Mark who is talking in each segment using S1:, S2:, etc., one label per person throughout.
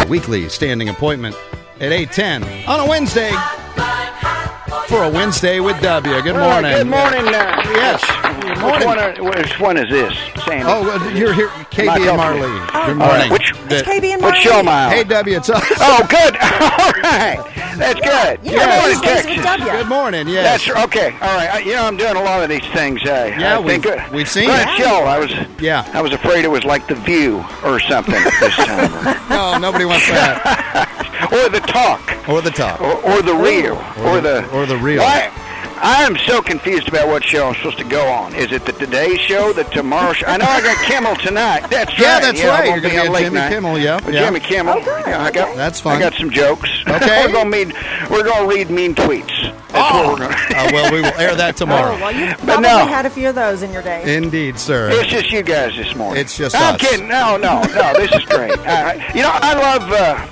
S1: weekly standing appointment at 8:10 on a Wednesday for a Wednesday with W. Good morning.
S2: Good morning.
S1: Yes. Good morning.
S2: Which one is this, Sandy?
S1: Oh, you're here, KB and Marley. Good morning.
S2: Which
S3: KB and
S2: What
S3: Marley.
S2: show am I on?
S1: Hey, W, it's us.
S2: Oh, good. All right. That's good.
S3: Yeah,
S2: Good morning,
S3: Wednesdays with
S2: Texas.
S3: W.
S1: Good morning, yes.
S2: That's okay. All right. I'm doing a lot of these things.
S1: Yeah, we've seen
S2: Good
S1: it.
S2: show. I was afraid it was like The View or something this time.
S1: No, nobody wants that.
S2: Or The Talk.
S1: Or the top.
S2: Or The Real.
S1: Or the Real.
S2: I am so confused about what show I'm supposed to go on. Is it the Today Show, the Tomorrow Show? I know I got Kimmel tonight. That's right.
S1: Yeah, that's right.
S2: I'm
S1: You're going to be
S2: late
S1: at Jimmy
S2: night.
S1: Kimmel, yeah.
S2: With Jimmy Kimmel.
S3: Oh, good.
S2: That's
S1: fun.
S2: I got some jokes.
S1: Okay.
S2: we're going to read mean tweets. That's what we're going to.
S1: Well, we will air that tomorrow.
S3: Oh, well, you've
S2: But
S3: probably
S2: no.
S3: had a few of those in your day.
S1: Indeed, sir.
S2: It's just you guys this morning.
S1: It's just
S2: I'm
S1: us.
S2: kidding. No. This is great. I love.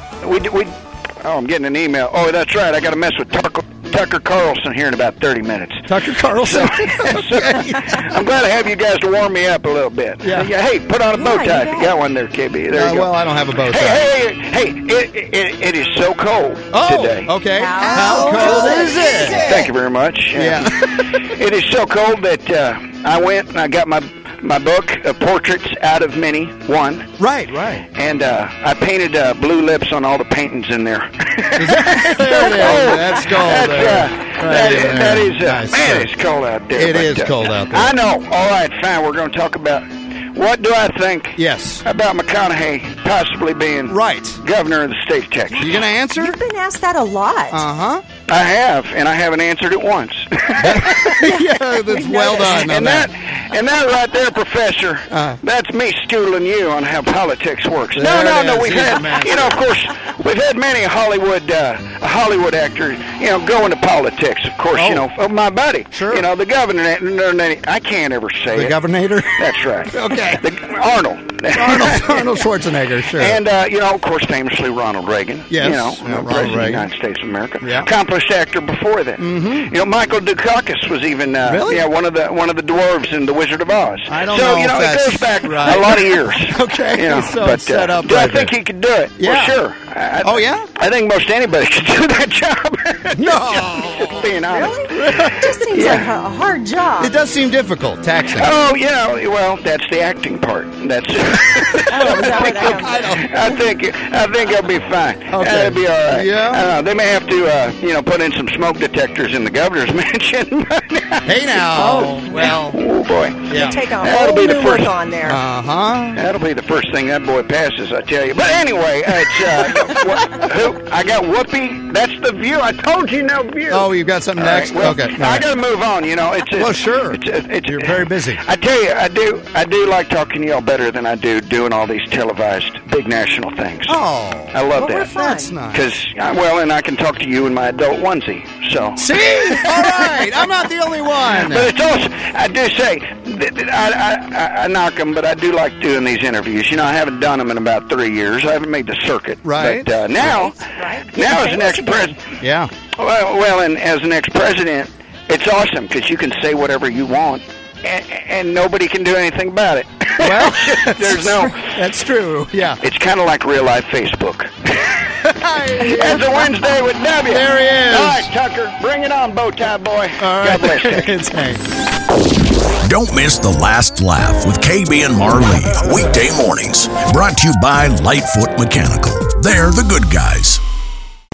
S2: I'm getting an email. Oh, that's right. I got to mess with Tucker Carlson here in about 30 minutes.
S1: Tucker Carlson.
S2: Okay. I'm glad to have you guys to warm me up a little bit.
S1: Yeah.
S2: Hey, put on a bow tie if you got one there, KB. There you go.
S1: Well, I don't have a bow tie.
S2: Hey, it is so cold today.
S1: Okay.
S3: How
S1: cold is it?
S2: Thank you very much.
S1: Yeah.
S2: It is so cold that I went and I got my book, Portraits Out of Many, one.
S1: Right.
S2: And I painted blue lips on all the paintings in there.
S1: There it is. That's cold.
S2: That is,
S1: Nice,
S2: man,
S1: sir.
S2: it's cold out there.
S1: It is cold out there.
S2: I know. All right, fine. We're going to talk about what do I think
S1: Yes.
S2: about McConaughey possibly being
S1: Right.
S2: governor of the state of Texas.
S1: You going to answer?
S3: You've been asked that a lot.
S1: Uh-huh.
S2: I have, and I haven't answered it once.
S1: Yeah, that's well done.
S2: And that right there, Professor, that's me schooling you on how politics works.
S1: There
S2: No,
S1: it is.
S2: we've
S1: He's
S2: had,
S1: the master.
S2: of course, we've had many Hollywood actor, go into politics. Of course,
S1: Oh.
S2: my buddy,
S1: Sure.
S2: the governor. I can't ever say
S1: The
S2: it.
S1: governor?
S2: That's right.
S1: Okay.
S2: Arnold.
S1: Arnold Schwarzenegger, sure.
S2: And, of course, famously Ronald Reagan.
S1: Yes.
S2: President
S1: Ronald
S2: of the
S1: Reagan.
S2: United States of America.
S1: Yeah.
S2: Accomplished actor before that. Mm-hmm. Michael Dukakis was even
S1: Really?
S2: one of the dwarves in The Wizard of Oz.
S1: I don't know if
S2: it
S1: that's
S2: goes back
S1: right.
S2: a lot of years.
S1: Okay, so
S2: but
S1: it's set up
S2: do I
S1: right
S2: think
S1: there.
S2: he could do it?
S1: Yeah.
S2: Well, sure.
S1: Oh, yeah?
S2: I think most anybody could do that job.
S1: No.
S2: Just being honest.
S3: It just seems like a hard job.
S1: It does seem difficult, taxing.
S2: Oh, well, that's the acting part. That's
S3: Oh, is that where that comes in?
S2: I think I'll be fine.
S1: Okay.
S2: It'll be all right.
S1: Yeah.
S2: They may have to, put in some smoke detectors in the governor's mansion.
S1: Hey, now. Well,
S2: Oh, boy.
S1: yeah.
S3: Take a
S2: That'll
S3: whole
S2: be the
S3: new
S2: first-
S3: look on there.
S1: Uh-huh.
S2: That'll be the first thing that boy passes, I tell you. But anyway, it's I got Whoopi. That's The View. I told you no View.
S1: Oh, you've got something
S2: All right,
S1: next?
S2: well,
S1: Okay.
S2: I got to move on.
S1: Well, sure.
S2: It's
S1: You're very busy.
S2: I tell you, I do like talking to y'all better than I do doing all these televised big national things.
S1: Oh.
S2: I love
S3: Well, we're
S2: that.
S3: fine.
S1: That's nice.
S2: Because, and I can talk to you in my adult onesie. So.
S1: See? All right. I'm not the only one.
S2: But it's also, I do say, I knock them, but I do like doing these interviews. I haven't done them in about 3 years. I haven't made the circuit.
S1: Right.
S2: But now,
S3: Right.
S2: now as
S3: Getting
S2: an
S3: famous
S2: ex-president,
S1: Yeah.
S2: and as an ex-president, it's awesome because you can say whatever you want, and nobody can do anything about it.
S1: Well,
S2: There's no.
S1: That's true. Yeah.
S2: It's kind of like real life Facebook. It's a Wednesday with W.
S1: There he is.
S2: All right, Tucker, bring it on, Bowtie Boy.
S1: All
S2: God
S1: right.
S2: bless you.
S1: It's Hank.
S4: Don't miss The Last Laugh with KB and Marley, weekday mornings. Brought to you by Lightfoot Mechanical. They're the good guys.